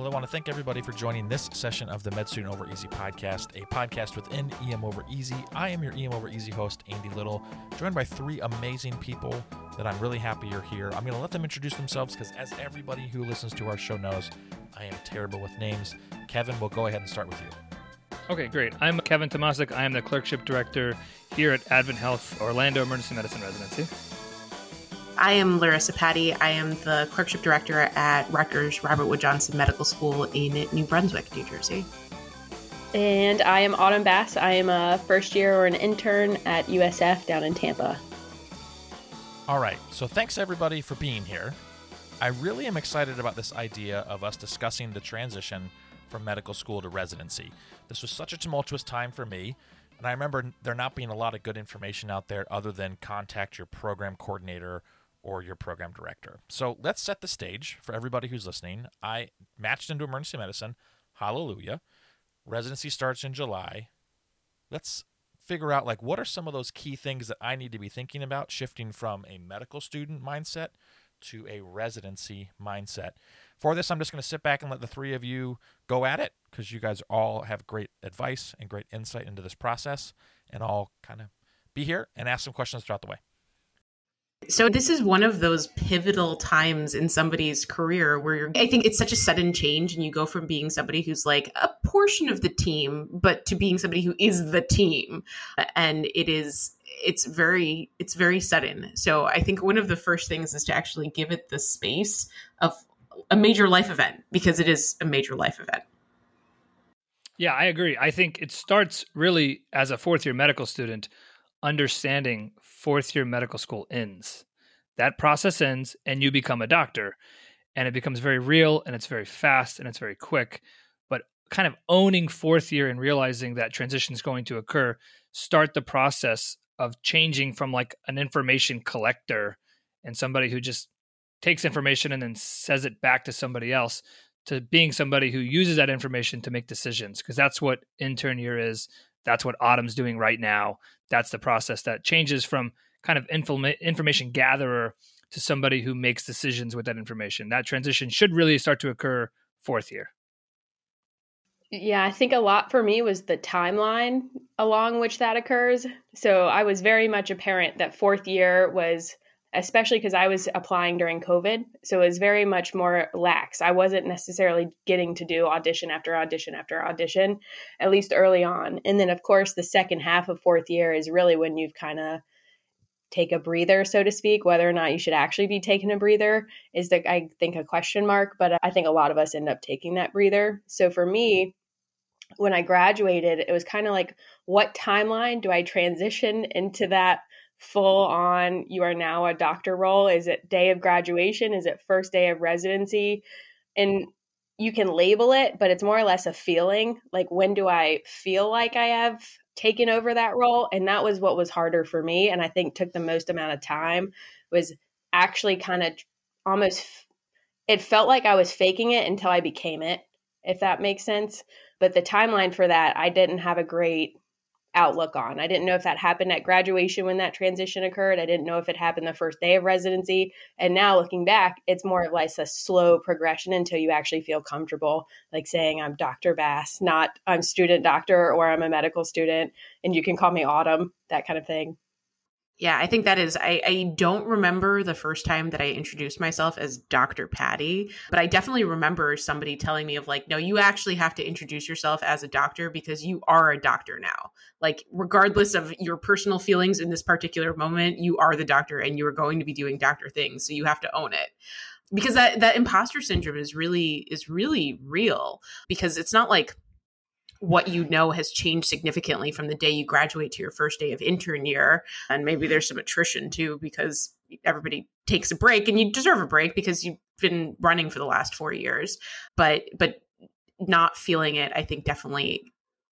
Well, I want to thank everybody for joining this session of the Med Student Over Easy podcast, a podcast within EM Over Easy. I am your EM Over Easy host, Andy Little, joined by three amazing people that I'm really happy you're here. I'm going to let them introduce themselves because as everybody who listens to our show knows, I am terrible with names. Kevin, we'll go ahead and start with you. Okay, great. I'm Kevin Tomasic. I am the Clerkship Director here at Advent Health Orlando Emergency Medicine Residency. I am Larissa Patty. I am the Clerkship Director at Rutgers Robert Wood Johnson Medical School in New Brunswick, New Jersey. And I am Autumn Bass. I am a first year or an intern at USF down in Tampa. All right, so thanks everybody for being here. I really am excited about this idea of us discussing the transition from medical school to residency. This was such a tumultuous time for me, and I remember there not being a lot of good information out there other than contact your program coordinator or your program director. So let's set the stage for everybody who's listening. I matched into emergency medicine. Hallelujah. Residency starts in July. Let's figure out what are some of those key things that I need to be thinking about shifting from a medical student mindset to a residency mindset. For this, I'm just going to sit back and let the three of you go at it because you guys all have great advice and great insight into this process, and I'll kind of be here and ask some questions throughout the way. So this is one of those pivotal times in somebody's career where I think it's such a sudden change and you go from being somebody who's like a portion of the team, but to being somebody who is the team. And it's very sudden. So I think one of the first things is to actually give it the space of a major life event because it is a major life event. Yeah, I agree. I think it starts really as a fourth year medical student understanding fourth year medical school ends. That process ends and you become a doctor, and it becomes very real and it's very fast and it's very quick. But kind of owning fourth year and realizing that transition is going to occur, start the process of changing from an information collector and somebody who just takes information and then says it back to somebody else to being somebody who uses that information to make decisions, because that's what intern year is. That's what Autumn's doing right now. That's the process that changes from kind of information gatherer to somebody who makes decisions with that information. That transition should really start to occur fourth year. Yeah, I think a lot for me was the timeline along which that occurs. So I was very much apparent that fourth year was, especially because I was applying during COVID, so it was very much more lax. I wasn't necessarily getting to do audition after audition after audition, at least early on. And then, of course, the second half of fourth year is really when you've kind of take a breather, so to speak. Whether or not you should actually be taking a breather is, I think, a question mark, but I think a lot of us end up taking that breather. So for me, when I graduated, it was kind of like, what timeline do I transition into that full on, you are now a doctor role? Is it day of graduation? Is it first day of residency? And you can label it, but it's more or less a feeling. Like, when do I feel like I have taken over that role? And that was what was harder for me. And I think took the most amount of time, was actually kind of almost, it felt like I was faking it until I became it, if that makes sense. But the timeline for that, I didn't have a great outlook on. I didn't know if that happened at graduation when that transition occurred. I didn't know if it happened the first day of residency. And now looking back, it's more of like a slow progression until you actually feel comfortable, like saying I'm Dr. Bass, not I'm student doctor or I'm a medical student and you can call me Autumn, that kind of thing. Yeah, I think that is, I don't remember the first time that I introduced myself as Dr. Patty, but I definitely remember somebody telling me of no, you actually have to introduce yourself as a doctor because you are a doctor now. Regardless of your personal feelings in this particular moment, you are the doctor and you are going to be doing doctor things. So you have to own it. Because that imposter syndrome is really real, because it's not like what you know has changed significantly from the day you graduate to your first day of intern year. And maybe there's some attrition too, because everybody takes a break, and you deserve a break because you've been running for the last 4 years. But not feeling it, I think, definitely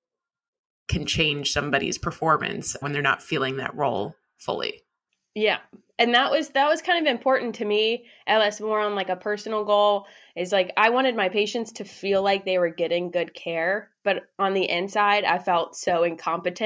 can change somebody's performance when they're not feeling that role fully. Yeah. And that was kind of important to me, LS, more on a personal goal, is I wanted my patients to feel like they were getting good care, but on the inside, I felt so incompetent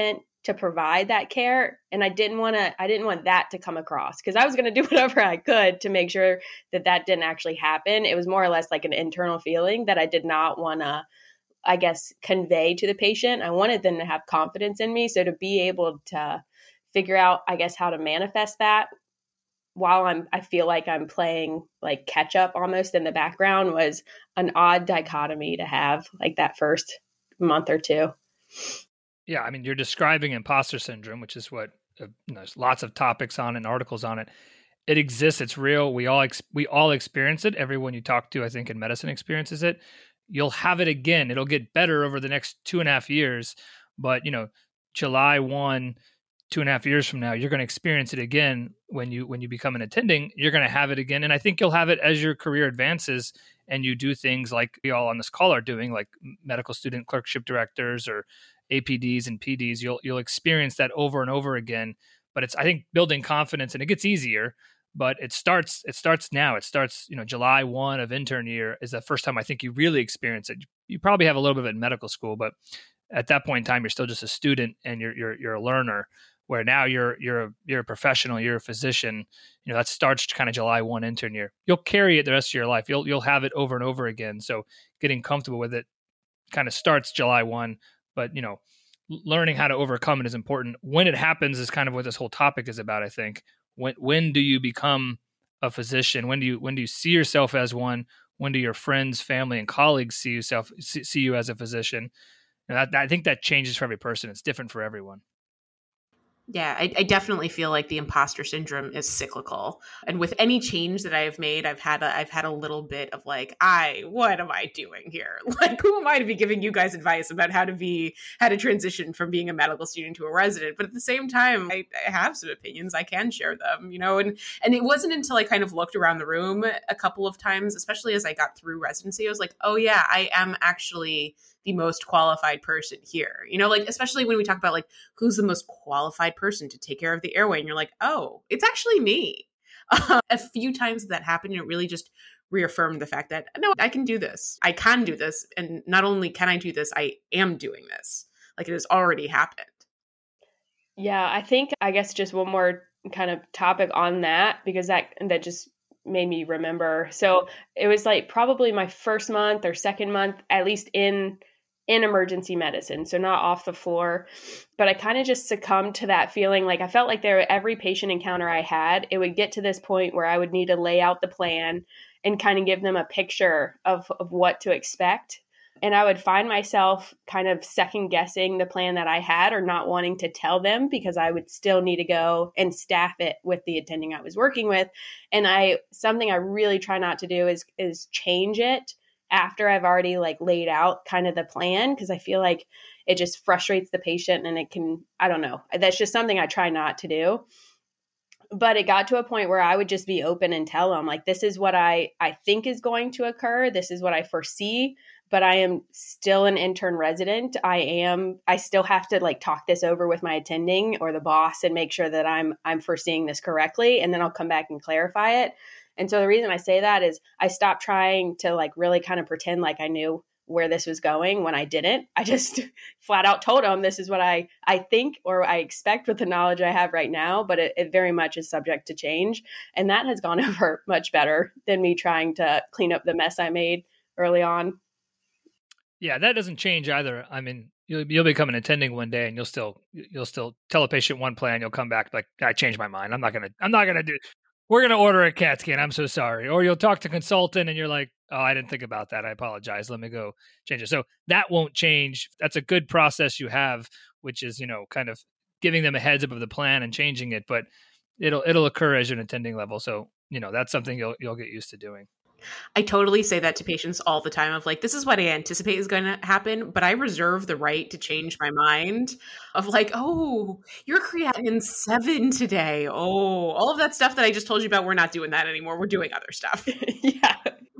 to provide that care. And I didn't want that to come across, because I was going to do whatever I could to make sure that didn't actually happen. It was more or less like an internal feeling that I did not want to, I guess, convey to the patient. I wanted them to have confidence in me. So to be able to figure out, I guess, how to manifest that while I feel like I'm playing like catch up almost in the background was an odd dichotomy to have, like that first month or two. Yeah, I mean, you're describing imposter syndrome, which is what there's lots of topics on it and articles on it. It exists. It's real. We all experience it. Everyone you talk to, I think, in medicine experiences it. You'll have it again. It'll get better over the next 2.5 years. But, July 1, 2.5 years from now, you're going to experience it again when you become an attending. You're going to have it again. And I think you'll have it as your career advances and you do things like we all on this call are doing, like medical student clerkship directors or APDs and PDs. You'll experience that over and over again. But it's, I think, building confidence, and it gets easier. But it starts now. It starts, July 1 of intern year is the first time I think you really experience it. You probably have a little bit of it in medical school, but at that point in time, you're still just a student and you're a learner. Where now you're a professional, you're a physician. That starts kind of July 1 intern year. You'll carry it the rest of your life. You'll have it over and over again. So getting comfortable with it kind of starts July 1, but learning how to overcome it is important. When it happens is kind of what this whole topic is about, I think. When do you become a physician? When do you see yourself as one? When do your friends, family, and colleagues see you as a physician? And I think that changes for every person. It's different for everyone. Yeah, I definitely feel like the imposter syndrome is cyclical. And with any change that I have made, I've had a little bit of like, what am I doing here? Like, who am I to be giving you guys advice about how to transition from being a medical student to a resident? But at the same time, I have some opinions. I can share them, and it wasn't until I kind of looked around the room a couple of times, especially as I got through residency, I was like, oh yeah, I am actually the most qualified person here. Like, especially when we talk about like, who's the most qualified person to take care of the airway? And you're like, oh, it's actually me. A few times that happened, it really just reaffirmed the fact that, no, I can do this. I can do this. And not only can I do this, I am doing this. Like, it has already happened. Yeah, I think, I guess just one more kind of topic on that, because that just made me remember. So it was like probably my first month or second month, at least in emergency medicine, so not off the floor. But I kind of just succumbed to that feeling. Like, I felt like every patient encounter I had, it would get to this point where I would need to lay out the plan and kind of give them a picture of what to expect. And I would find myself kind of second guessing the plan that I had, or not wanting to tell them, because I would still need to go and staff it with the attending I was working with. And something I really try not to do is change it after I've already like laid out kind of the plan, because I feel like it just frustrates the patient, and it can, I don't know. That's just something I try not to do. But it got to a point where I would just be open and tell them, like, this is what I think is going to occur. This is what I foresee, but I am still an intern resident. I still have to like talk this over with my attending or the boss and make sure that I'm foreseeing this correctly. And then I'll come back and clarify it. And so the reason I say that is I stopped trying to like really kind of pretend like I knew where this was going when I didn't. I just flat out told them, this is what I think or I expect with the knowledge I have right now, but it very much is subject to change. And that has gone over much better than me trying to clean up the mess I made early on. Yeah, that doesn't change either. I mean, you'll become an attending one day, and you'll still tell a patient one plan. You'll come back like, I changed my mind. I'm not gonna do. We're gonna order a CAT scan. I'm so sorry. Or you'll talk to consultant, and you're like, oh, I didn't think about that. I apologize. Let me go change it. So that won't change. That's a good process you have, which is kind of giving them a heads up of the plan and changing it. But it'll occur as you're an attending level. So that's something you'll get used to doing. I totally say that to patients all the time of like, this is what I anticipate is going to happen, but I reserve the right to change my mind of like, oh, you're creatinine 7 today. Oh, all of that stuff that I just told you about, we're not doing that anymore. We're doing other stuff. Yeah.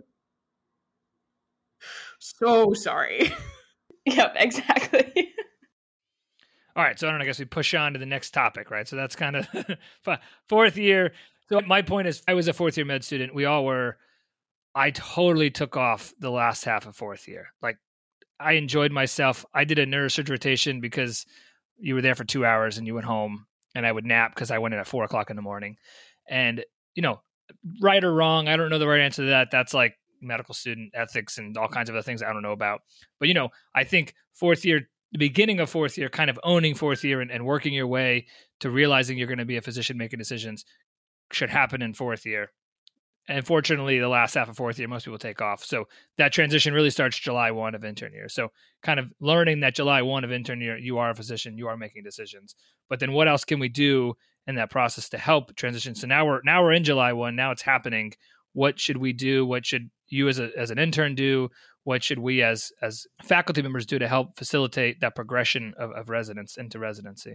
So sorry. Yep, exactly. All right. So I guess we push on to the next topic, right? So that's kind of fourth year. So my point is, I was a fourth year med student. We all were. I totally took off the last half of fourth year. Like, I enjoyed myself. I did a neurosurgery rotation because you were there for 2 hours and you went home, and I would nap because I went in at 4 o'clock in the morning. And, right or wrong, I don't know the right answer to that. That's like medical student ethics and all kinds of other things I don't know about. But, I think fourth year, the beginning of fourth year, kind of owning fourth year and working your way to realizing you're going to be a physician making decisions should happen in fourth year. And fortunately, the last half of fourth year, most people take off. So that transition really starts July 1 of intern year. So kind of learning that July 1 of intern year, you are a physician, you are making decisions. But then what else can we do in that process to help transition? So now we're in July 1. Now it's happening. What should we do? What should you as an intern do? What should we as faculty members do to help facilitate that progression of residents into residency?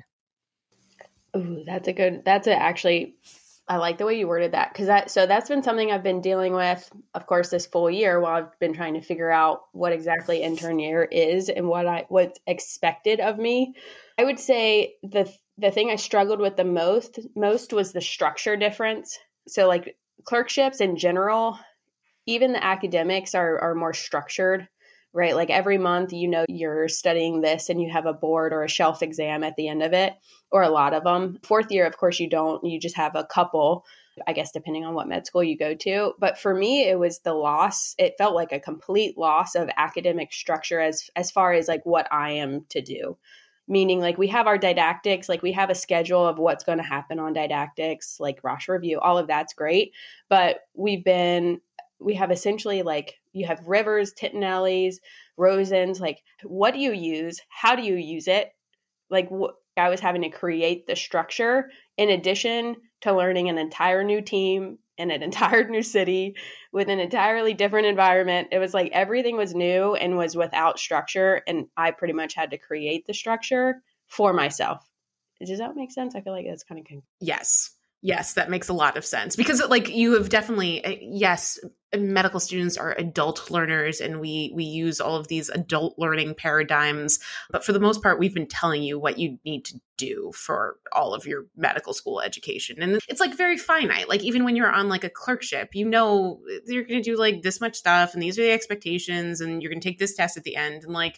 Ooh, actually, I like the way you worded that, because that's been something I've been dealing with, of course, this full year while I've been trying to figure out what exactly intern year is and what's expected of me. I would say the thing I struggled with the most was the structure difference. So like clerkships in general, even the academics are more structured, right? Like every month, you're studying this and you have a board or a shelf exam at the end of it, or a lot of them. Fourth year, of course, you don't. You just have a couple, I guess, depending on what med school you go to. But for me, it was the loss. It felt like a complete loss of academic structure as far as like what I am to do. Meaning like we have our didactics, like we have a schedule of what's going to happen on didactics, like Rosh review, all of that's great. But we have essentially like you have Rivers, Titonellis, Rosens, like what do you use? How do you use it? Like I was having to create the structure in addition to learning an entire new team in an entire new city with an entirely different environment. It was like everything was new and was without structure. And I pretty much had to create the structure for myself. Does that make sense? I feel like that's kind of Yes, that makes a lot of sense because like you have definitely, yes, medical students are adult learners and we use all of these adult learning paradigms. But for the most part, we've been telling you what you need to do for all of your medical school education. And it's like very finite. Like even when you're on like a clerkship, you're going to do like this much stuff and these are the expectations and you're going to take this test at the end. And like,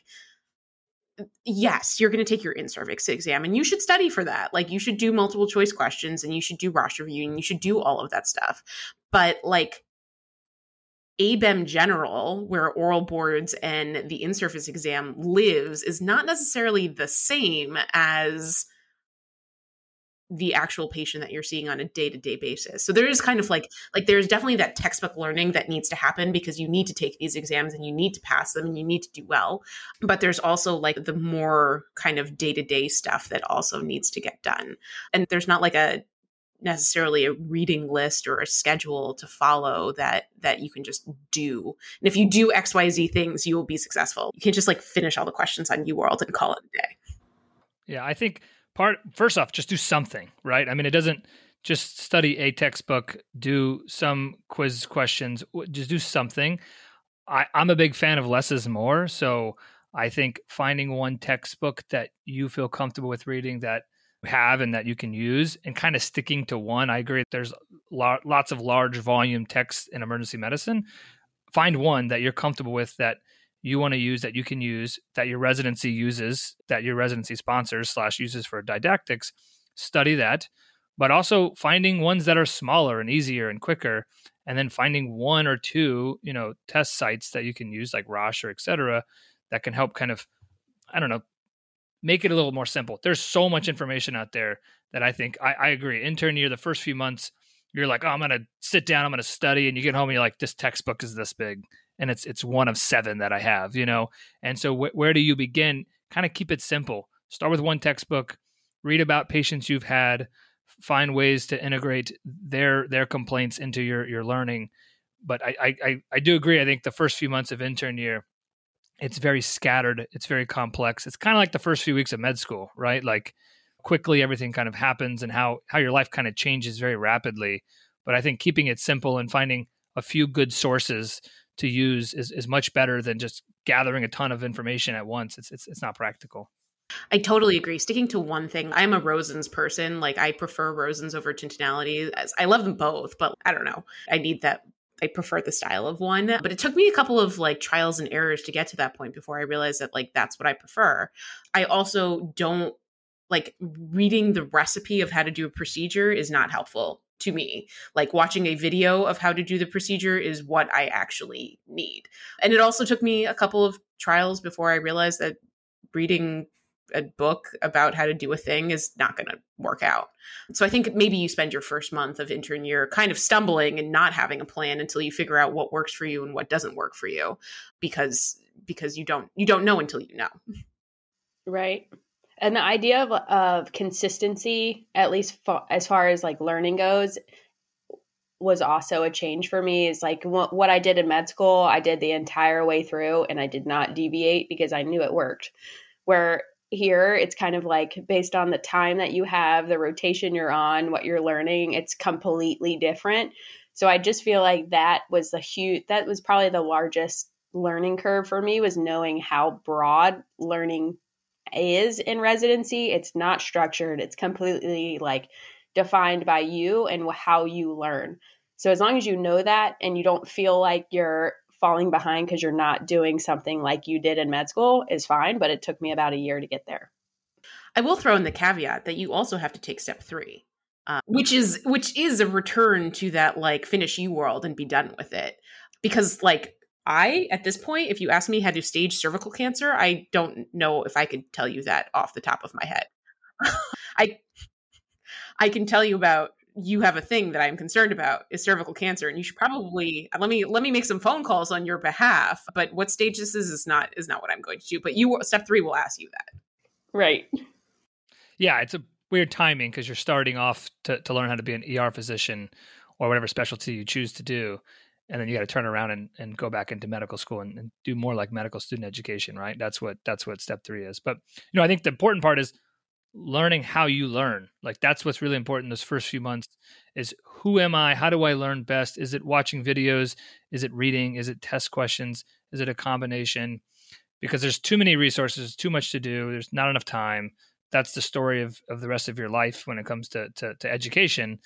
yes, you're going to take your in-service exam and you should study for that. Like you should do multiple choice questions and you should do Rosh review and you should do all of that stuff. But like ABEM general, where oral boards and the in-service exam lives, is not necessarily the same as the actual patient that you're seeing on a day-to-day basis. So there is kind of like there's definitely that textbook learning that needs to happen because you need to take these exams and you need to pass them and you need to do well. But there's also like the more kind of day-to-day stuff that also needs to get done. And there's not like necessarily a reading list or a schedule to follow that you can just do. And if you do XYZ things, you will be successful. You can't just like finish all the questions on UWorld and call it a day. Yeah, I think first off, just do something, right? I mean, it doesn't just study a textbook, do some quiz questions, just do something. I'm a big fan of less is more. So I think finding one textbook that you feel comfortable with reading that you have and that you can use and kind of sticking to one. I agree. There's lots of large volume texts in emergency medicine. Find one that you're comfortable with that you want to use, that you can use, that your residency uses, that your residency sponsors / uses for didactics, study that, but also finding ones that are smaller and easier and quicker, and then finding one or two, test sites that you can use like Rosh or et cetera, that can help kind of, make it a little more simple. There's so much information out there that I think, I agree. Intern year, the first few months, you're like, oh, I'm going to sit down, I'm going to study, and you get home and you're like, this textbook is this big. And it's one of 7 that I have, And so where do you begin? Kind of keep it simple. Start with one textbook, read about patients you've had, find ways to integrate their complaints into your learning. But I do agree. I think the first few months of intern year, it's very scattered. It's very complex. It's kind of like the first few weeks of med school, right? Like quickly everything kind of happens and how your life kind of changes very rapidly. But I think keeping it simple and finding a few good sources to use is much better than just gathering a ton of information at once. It's not practical. I totally agree. Sticking to one thing, I'm a Rosens person. Like I prefer Rosens over Tintinalli. I love them both, but I don't know. I prefer the style of one. But it took me a couple of like trials and errors to get to that point before I realized that like that's what I prefer. I also don't like reading the recipe of how to do a procedure is not helpful to me. Like watching a video of how to do the procedure is what I actually need. And it also took me a couple of trials before I realized that reading a book about how to do a thing is not going to work out. So I think maybe you spend your first month of intern year kind of stumbling and not having a plan until you figure out what works for you and what doesn't work for you, because you don't know until you know. Right. And the idea of consistency, at least as far as like learning goes, was also a change for me. Is like what I did in med school, I did the entire way through and I did not deviate because I knew it worked. Where here, it's kind of like based on the time that you have, the rotation you're on, what you're learning, it's completely different. So I just feel like that was probably the largest learning curve for me, was knowing how broad learning is in residency. It's not structured. It's completely like defined by you and how you learn. So as long as you know that and you don't feel like you're falling behind because you're not doing something like you did in med school, is fine. But it took me about a year to get there. I will throw in the caveat that you also have to take step 3, which is a return to that like finish UWorld and be done with it. Because like at this point, if you ask me how to stage cervical cancer, I don't know if I could tell you that off the top of my head. I can tell you about, you have a thing that I'm concerned about is cervical cancer, and you should probably let me make some phone calls on your behalf. But what stage this is not what I'm going to do. But step 3 will ask you that. Right. Yeah, it's a weird timing because you're starting off to learn how to be an ER physician or whatever specialty you choose to do. And then you got to turn around and go back into medical school and do more like medical student education, right? That's what step 3 is. But, I think the important part is learning how you learn. Like that's what's really important those first few months is, who am I? How do I learn best? Is it watching videos? Is it reading? Is it test questions? Is it a combination? Because there's too many resources, too much to do. There's not enough time. That's the story of the rest of your life when it comes to education.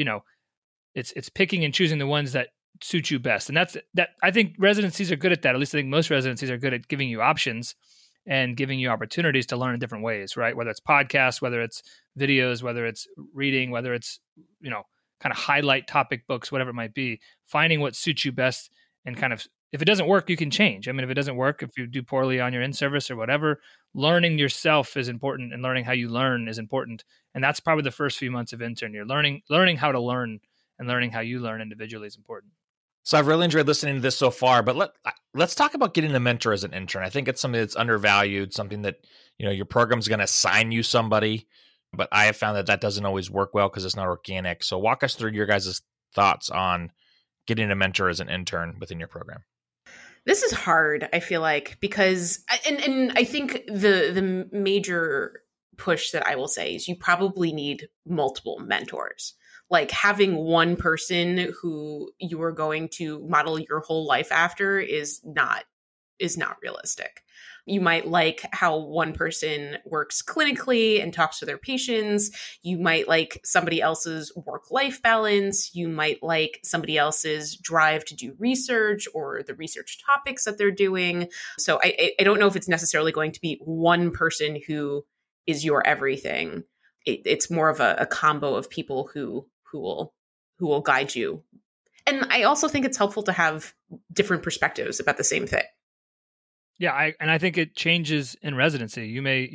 It's picking and choosing the ones that suit you best. And that I think residencies are good at that. At least I think most residencies are good at giving you options and giving you opportunities to learn in different ways, right? Whether it's podcasts, whether it's videos, whether it's reading, whether it's, kind of highlight topic books, whatever it might be, finding what suits you best. And kind of, if it doesn't work, you can change. I mean, if it doesn't work, if you do poorly on your in-service or whatever, learning yourself is important, and learning how you learn is important. And that's probably the first few months of intern. You're learning how to learn, and learning how you learn individually is important. So I've really enjoyed listening to this so far, but let's talk about getting a mentor as an intern. I think it's something that's undervalued, something that, your program's going to assign you somebody, but I have found that doesn't always work well because it's not organic. So walk us through your guys' thoughts on getting a mentor as an intern within your program. This is hard, I feel like, because, and I think the major push that I will say is you probably need multiple mentors. Like having one person who you are going to model your whole life after is not realistic. You might like how one person works clinically and talks to their patients. You might like somebody else's work-life balance. You might like somebody else's drive to do research or the research topics that they're doing. So I don't know if it's necessarily going to be one person who is your everything. It's more of a combo of people who will guide you. And I also think it's helpful to have different perspectives about the same thing. Yeah, I think it changes in residency. You may,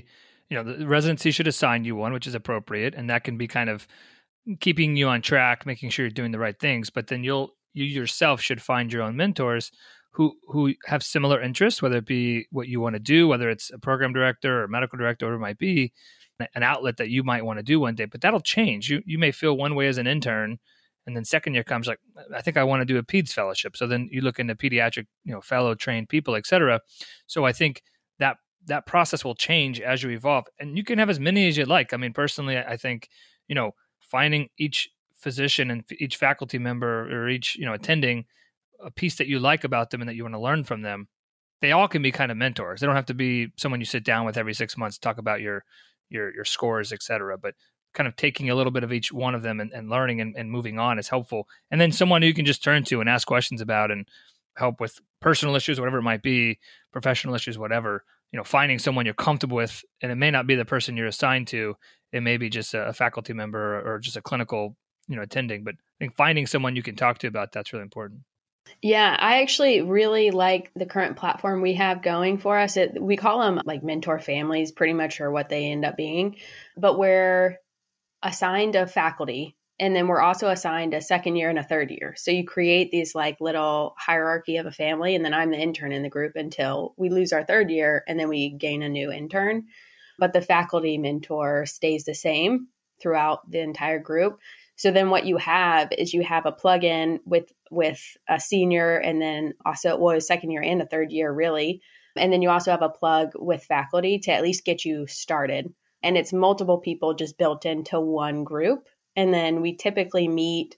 the residency should assign you one, which is appropriate, and that can be kind of keeping you on track, making sure you're doing the right things. But then you yourself should find your own mentors who have similar interests, whether it be what you want to do, whether it's a program director or medical director, whatever it might be, an outlet that you might want to do one day. But that'll change. You may feel one way as an intern, and then second year comes like, I think I want to do a PEDS fellowship. So then you look into pediatric, fellow trained people, et cetera. So I think that process will change as you evolve, and you can have as many as you'd like. I mean, personally, I think, finding each physician and each faculty member or each, attending a piece that you like about them and that you want to learn from them, they all can be kind of mentors. They don't have to be someone you sit down with every 6 months to talk about your scores, et cetera. But kind of taking a little bit of each one of them and learning and moving on is helpful. And then someone who you can just turn to and ask questions about and help with personal issues, whatever it might be, professional issues, whatever. finding someone you're comfortable with, and it may not be the person you're assigned to. It may be just a faculty member or just a clinical, attending. But I think finding someone you can talk to about that's really important. Yeah, I actually really like the current platform we have going for us. We call them like mentor families, pretty much, or what they end up being. But we're assigned a faculty, and then we're also assigned a second year and a third year. So you create these like little hierarchy of a family, and then I'm the intern in the group until we lose our third year, and then we gain a new intern. But the faculty mentor stays the same throughout the entire group. So then what you have is you have a plug-in with a senior, and then also, a second year and a third year, really. And then you also have a plug with faculty to at least get you started. And it's multiple people just built into one group. And then we typically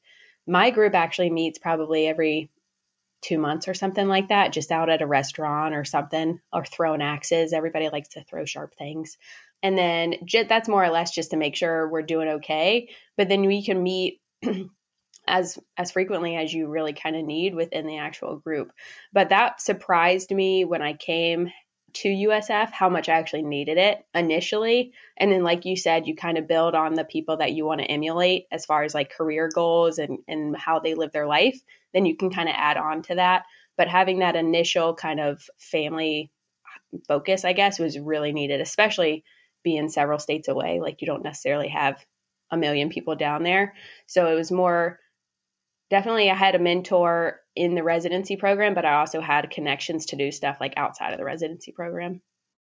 my group actually meets probably every 2 months or something like that, just out at a restaurant or something, or throwing axes. Everybody likes to throw sharp things. And then that's more or less just to make sure we're doing okay. But then we can meet as frequently as you really kind of need within the actual group. But that surprised me when I came to USF, how much I actually needed it initially. And then, like you said, you kind of build on the people that you want to emulate as far as like career goals and how they live their life. Then you can kind of add on to that. But having that initial kind of family focus, I guess, was really needed, especially being several states away. Like, you don't necessarily have a million people down there. So it was more, definitely I had a mentor in the residency program, but I also had connections to do stuff like outside of the residency program.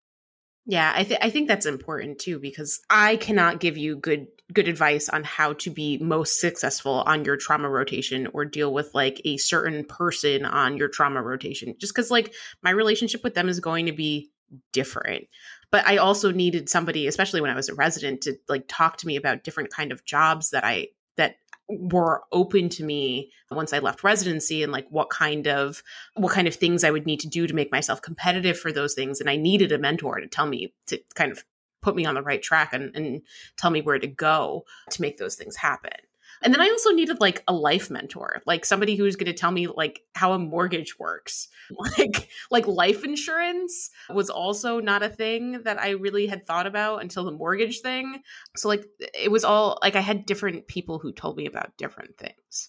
Yeah, I think that's important too, because I cannot give you good advice on how to be most successful on your trauma rotation or deal with like a certain person on your trauma rotation, just because like my relationship with them is going to be different. But I also needed somebody, especially when I was a resident, to like talk to me about different kind of jobs that were open to me once I left residency, and like what kind of things I would need to do to make myself competitive for those things. And I needed a mentor to tell me, to kind of put me on the right track and tell me where to go to make those things happen. And then I also needed like a life mentor, like somebody who's going to tell me like how a mortgage works. Like life insurance was also not a thing that I really had thought about until the mortgage thing. So like it was all like I had different people who told me about different things.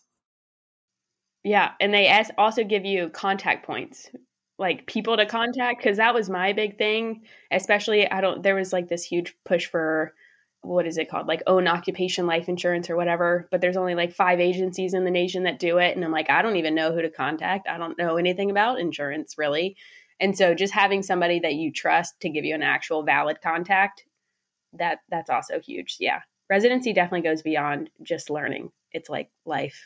Yeah. And they also give you contact points, like people to contact, because that was my big thing. Especially, there was like this huge push for, what is it called? Like own occupation life insurance or whatever. But there's only like 5 agencies in the nation that do it. And I'm like, I don't even know who to contact. I don't know anything about insurance really. And so just having somebody that you trust to give you an actual valid contact, that's also huge. Yeah. Residency definitely goes beyond just learning. It's like life.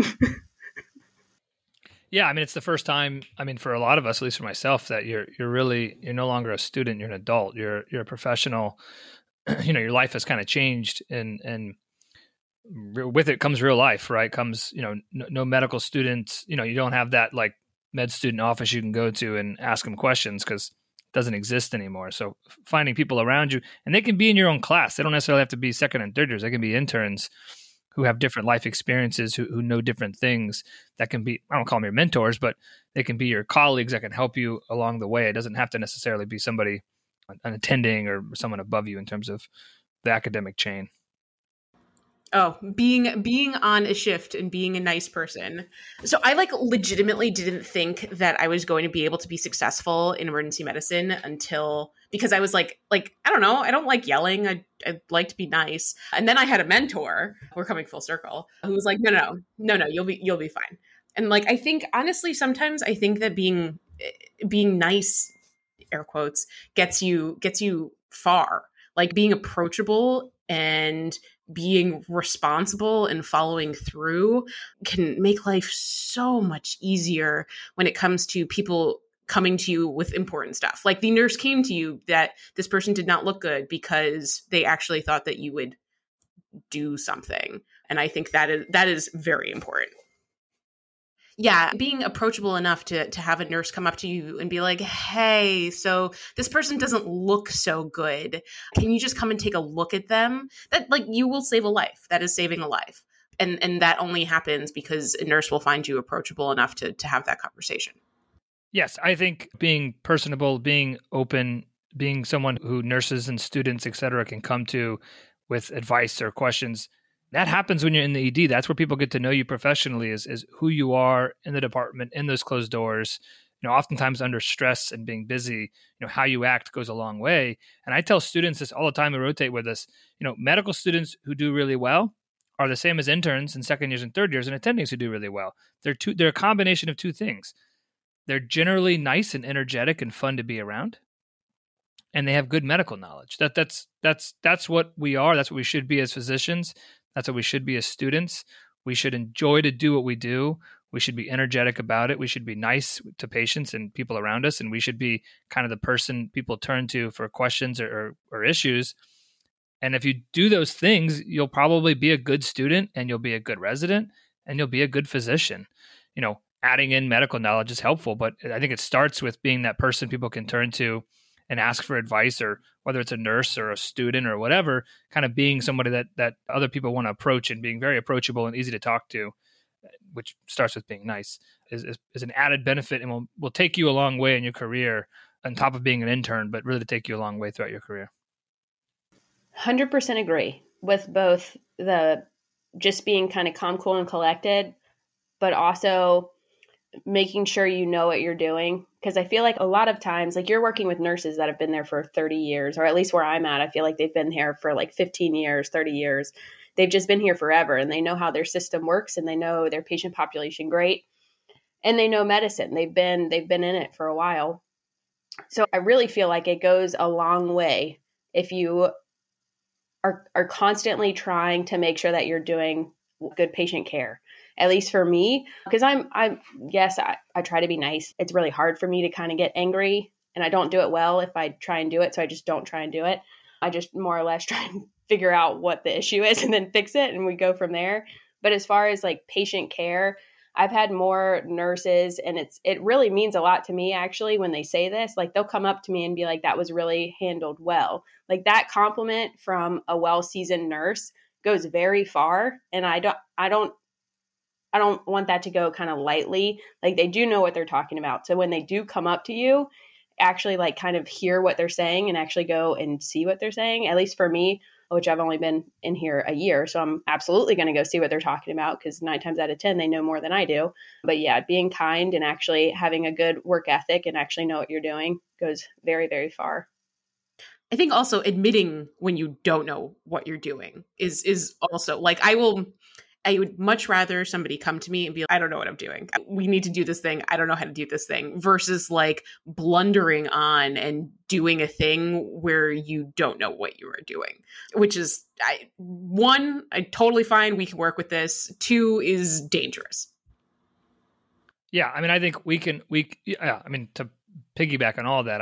Yeah, I mean, it's the first time, I mean, for a lot of us, at least for myself, that you're no longer a student, you're an adult, you're a professional. Your life has kind of changed, and with it comes real life, right? Comes, no medical students, you don't have that like med student office you can go to and ask them questions, because it doesn't exist anymore. So finding people around you, and they can be in your own class. They don't necessarily have to be second and third years. They can be interns who have different life experiences, who know different things. That can be, I don't call them your mentors, but they can be your colleagues that can help you along the way. It doesn't have to necessarily be somebody, an attending or someone above you in terms of the academic chain. Oh, being on a shift and being a nice person. So I like legitimately didn't think that I was going to be able to be successful in emergency medicine because I was like, I don't know, I don't like yelling. I'd like to be nice. And then I had a mentor, we're coming full circle, who was like, no, you'll be fine. And like, I think honestly, sometimes I think that being nice, air quotes, gets you far. Like being approachable and being responsible and following through can make life so much easier when it comes to people coming to you with important stuff. Like the nurse came to you that this person did not look good because they actually thought that you would do something. And I think that is very important. Yeah, being approachable enough to have a nurse come up to you and be like, hey, so this person doesn't look so good. Can you just come and take a look at them? That like you will save a life. That is saving a life. And that only happens because a nurse will find you approachable enough to have that conversation. Yes, I think being personable, being open, being someone who nurses and students, et cetera, can come to with advice or questions. That happens when you're in the ED. That's where people get to know you professionally, is who you are in the department, in those closed doors. Oftentimes under stress and being busy, how you act goes a long way. And I tell students this all the time who rotate with us. Medical students who do really well are the same as interns and second years and third years and attendings who do really well. They're a combination of two things. They're generally nice and energetic and fun to be around, and they have good medical knowledge. That's what we are. That's what we should be as physicians. That's what we should be as students. We should enjoy to do what we do. We should be energetic about it. We should be nice to patients and people around us, and we should be kind of the person people turn to for questions or issues. And if you do those things, you'll probably be a good student, and you'll be a good resident, and you'll be a good physician. Adding in medical knowledge is helpful, but I think it starts with being that person people can turn to and ask for advice, or whether it's a nurse or a student or whatever, kind of being somebody that other people want to approach, and being very approachable and easy to talk to, which starts with being nice, is an added benefit, and will take you a long way in your career, on top of being an intern, but really to take you a long way throughout your career. 100% agree with both the just being kind of calm, cool, and collected, but also making sure you know what you're doing. Because I feel like a lot of times, like, you're working with nurses that have been there for 30 years, or at least where I'm at, I feel like they've been here for like 15 years, 30 years. They've just been here forever, and they know how their system works, and they know their patient population great, and they know medicine. They've been in it for a while. So I really feel like it goes a long way if you are constantly trying to make sure that you're doing good patient care. At least for me, because I try to be nice. It's really hard for me to kind of get angry, and I don't do it well if I try and do it. So I just don't try and do it. I just more or less try and figure out what the issue is and then fix it, and we go from there. But as far as like patient care, I've had more nurses, and it really means a lot to me actually when they say this. Like, they'll come up to me and be like, "That was really handled well." Like, that compliment from a well-seasoned nurse goes very far, and I don't want that to go kind of lightly. Like, they do know what they're talking about. So when they do come up to you, actually like kind of hear what they're saying and actually go and see what they're saying. At least for me, which I've only been in here a year. So I'm absolutely going to go see what they're talking about, because 9 times out of 10, they know more than I do. But yeah, being kind and actually having a good work ethic and actually know what you're doing goes very, very far. I think also admitting when you don't know what you're doing is also like, I would much rather somebody come to me and be like, "I don't know what I'm doing. We need to do this thing. I don't know how to do this thing," versus like blundering on and doing a thing where you don't know what you are doing, which is one, I totally fine. We can work with this. 2 is dangerous. Yeah. I mean, I think to piggyback on all that,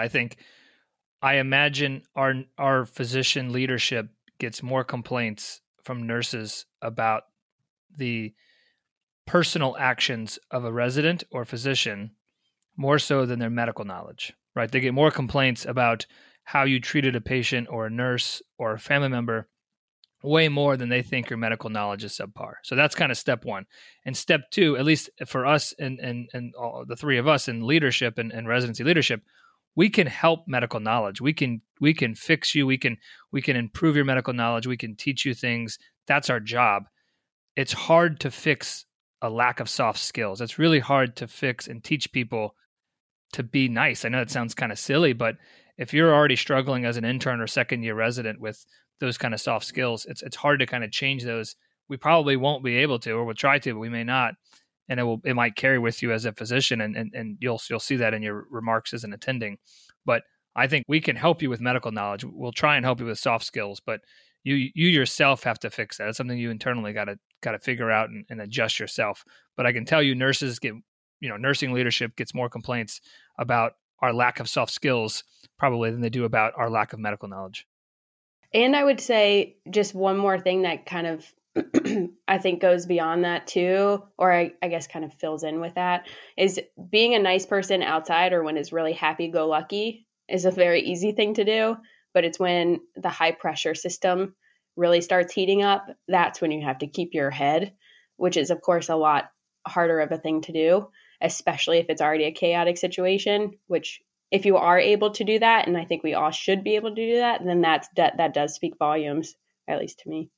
I imagine our physician leadership gets more complaints from nurses about the personal actions of a resident or physician more so than their medical knowledge, right? They get more complaints about how you treated a patient or a nurse or a family member way more than they think your medical knowledge is subpar. So that's kind of step 1. And step 2, at least for us and all, the 3 of us in leadership and residency leadership, we can help medical knowledge. We can fix you. We can improve your medical knowledge. We can teach you things. That's our job. It's hard to fix a lack of soft skills. It's really hard to fix and teach people to be nice. I know it sounds kind of silly, but if you're already struggling as an intern or second year resident with those kind of soft skills, it's hard to kind of change those. We probably won't be able to, or we'll try to, but we may not. And it might carry with you as a physician, and you'll see that in your remarks as an attending. But I think we can help you with medical knowledge. We'll try and help you with soft skills, but you yourself have to fix that. It's something you internally got to figure out and adjust yourself. But I can tell you, nursing leadership gets more complaints about our lack of soft skills probably than they do about our lack of medical knowledge. And I would say just one more thing that kind of I think goes beyond that too, or I guess kind of fills in with that, is being a nice person outside or when it's really happy-go-lucky is a very easy thing to do. But it's when the high pressure system really starts heating up, that's when you have to keep your head, which is, of course, a lot harder of a thing to do, especially if it's already a chaotic situation, which if you are able to do that, and I think we all should be able to do that, then that does speak volumes, at least to me.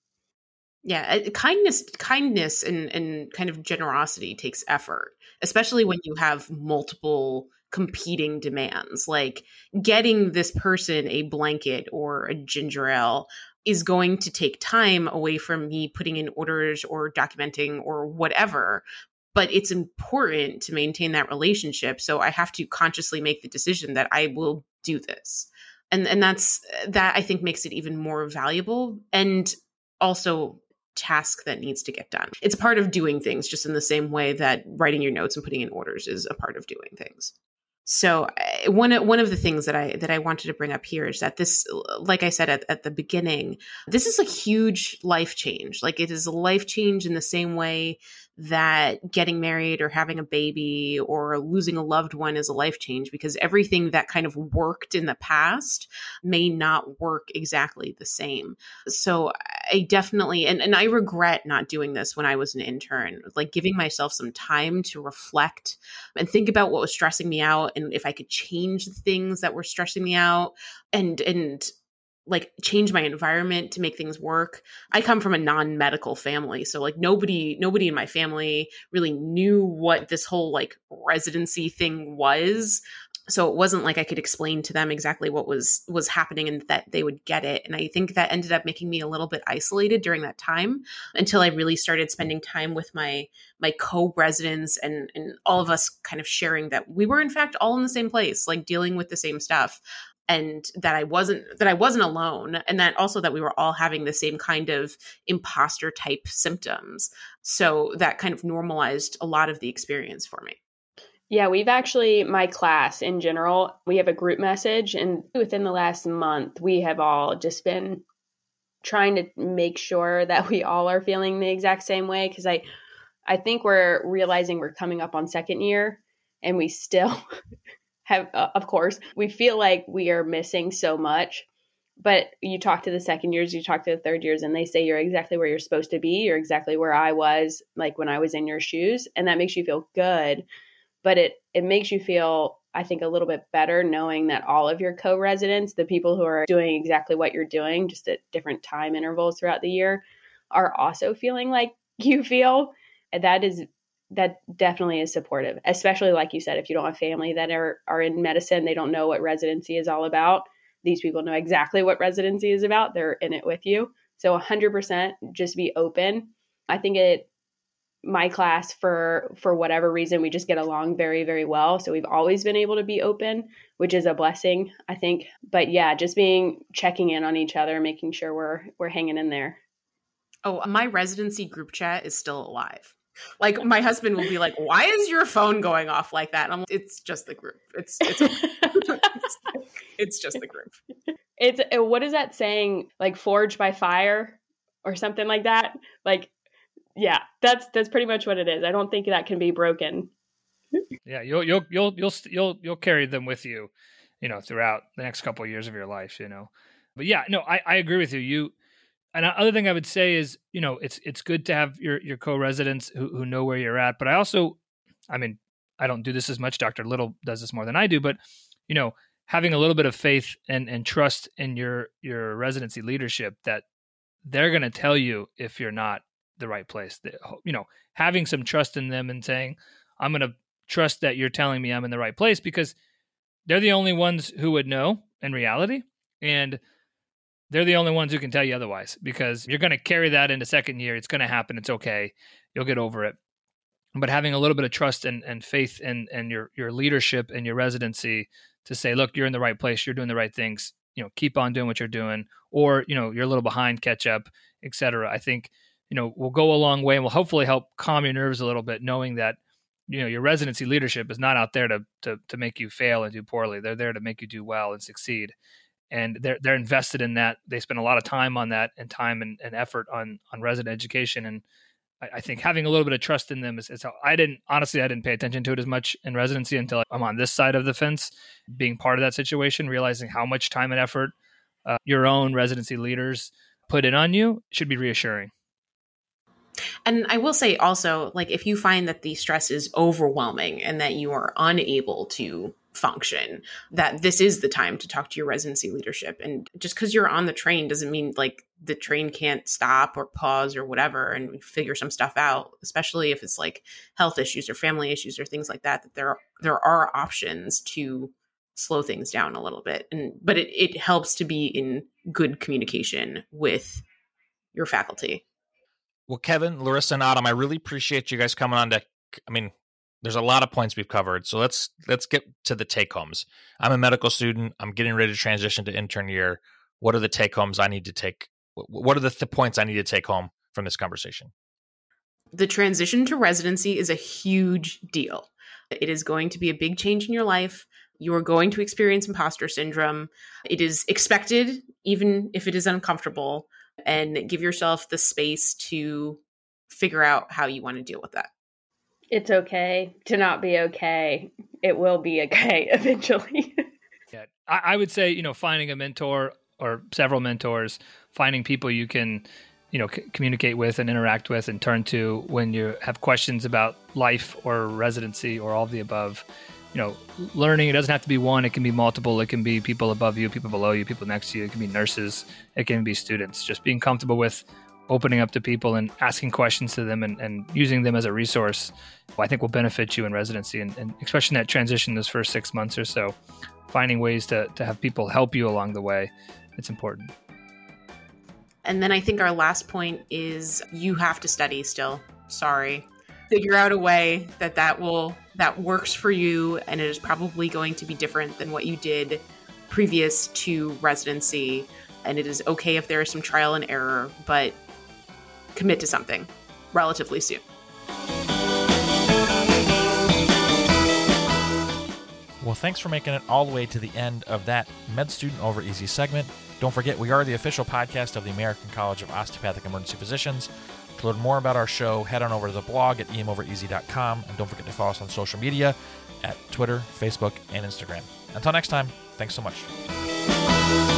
Yeah, kindness and kind of generosity takes effort, especially when you have multiple competing demands. Like getting this person a blanket or a ginger ale is going to take time away from me putting in orders or documenting or whatever. But it's important to maintain that relationship. So I have to consciously make the decision that I will do this. And that I think makes it even more valuable and also task that needs to get done. It's a part of doing things, just in the same way that writing your notes and putting in orders is a part of doing things. So one of the things that I wanted to bring up here is that this, like I said at the beginning, this is a huge life change. Like it is a life change in the same way that getting married or having a baby or losing a loved one is a life change, because everything that kind of worked in the past may not work exactly the same. So I definitely, and I regret not doing this when I was an intern, like giving myself some time to reflect and think about what was stressing me out and if I could change the things that were stressing me out and like change my environment to make things work. I come from a non-medical family. So like nobody in my family really knew what this whole like residency thing was. So it wasn't like I could explain to them exactly what was happening and that they would get it. And I think that ended up making me a little bit isolated during that time until I really started spending time with my co-residents and all of us kind of sharing that we were in fact all in the same place, like dealing with the same stuff. And that I wasn't alone, and that also that we were all having the same kind of imposter type symptoms. So that kind of normalized a lot of the experience for me. Yeah, we've actually, my class in general, we have a group message, and within the last month, we have all just been trying to make sure that we all are feeling the exact same way. Because I think we're realizing we're coming up on second year, and we still have, of course, we feel like we are missing so much. But you talk to the second years, you talk to the third years, and they say you're exactly where you're supposed to be. You're exactly where I was, like when I was in your shoes, and that makes you feel good. But it makes you feel, I think, a little bit better knowing that all of your co-residents, the people who are doing exactly what you're doing, just at different time intervals throughout the year, are also feeling like you feel. And that definitely is supportive, especially like you said, if you don't have family that are in medicine, they don't know what residency is all about. These people know exactly what residency is about. They're in it with you. So 100% just be open. I think my class, for whatever reason, we just get along very, very well. So we've always been able to be open, which is a blessing, I think. But yeah, just checking in on each other, making sure we're hanging in there. Oh, my residency group chat is still alive. Like my husband will be like, "Why is your phone going off like that?" And I'm like, "It's just the group. It's it's just the group." It's what is that saying? Like forged by fire or something like that. Like, yeah, that's pretty much what it is. I don't think that can be broken. Yeah, you'll carry them with you, throughout the next couple of years of your life, But yeah, no, I agree with you. And other thing I would say is, it's good to have your co-residents who know where you're at. But I also, I don't do this as much. Dr. Little does this more than I do. But, having a little bit of faith and trust in your residency leadership that they're going to tell you if you're not the right place. Having some trust in them and saying, I'm going to trust that you're telling me I'm in the right place, because they're the only ones who would know in reality. And they're the only ones who can tell you otherwise, because you're going to carry that into second year. It's going to happen. It's okay. You'll get over it. But having a little bit of trust and faith in your leadership and your residency to say, look, you're in the right place. You're doing the right things. Keep on doing what you're doing, or, you're a little behind, catch up, et cetera. I think, will go a long way and will hopefully help calm your nerves a little bit, knowing that, your residency leadership is not out there to make you fail and do poorly. They're there to make you do well and succeed. And they're invested in that. They spend a lot of time on that, and time and effort on resident education. And I think having a little bit of trust in them is how I didn't pay attention to it as much in residency until I'm on this side of the fence, being part of that situation, realizing how much time and effort your own residency leaders put in on you should be reassuring. And I will say also, like, if you find that the stress is overwhelming and that you are unable to function, that this is the time to talk to your residency leadership. And just because you're on the train doesn't mean like the train can't stop or pause or whatever and figure some stuff out, especially if it's like health issues or family issues or things like that, that there are options to slow things down a little bit. But it helps to be in good communication with your faculty. Well, Kevin, Larissa, and Autumn, I really appreciate you guys coming on there's a lot of points we've covered. So let's get to the take homes. I'm a medical student. I'm getting ready to transition to intern year. What are the take homes I need to take? What are the points I need to take home from this conversation? The transition to residency is a huge deal. It is going to be a big change in your life. You are going to experience imposter syndrome. It is expected, even if it is uncomfortable, and give yourself the space to figure out how you want to deal with that. It's okay to not be okay. It will be okay eventually. Yeah, I would say, finding a mentor or several mentors, finding people you can, communicate with and interact with and turn to when you have questions about life or residency or all of the above. Learning, it doesn't have to be one. It can be multiple. It can be people above you, people below you, people next to you. It can be nurses. It can be students. Just being comfortable with opening up to people and asking questions to them and using them as a resource, I think will benefit you in residency. And especially in that transition, those first 6 months or so, finding ways to have people help you along the way, it's important. And then I think our last point is you have to study still. Sorry. Figure out a way that works for you, and it is probably going to be different than what you did previous to residency. And it is okay if there is some trial and error, but commit to something relatively soon. Well, thanks for making it all the way to the end of that Med Student Over Easy segment. Don't forget, we are the official podcast of the American College of Osteopathic Emergency Physicians. To learn more about our show, head on over to the blog at emovereasy.com, and don't forget to follow us on social media at Twitter, Facebook, and Instagram. Until next time, thanks so much.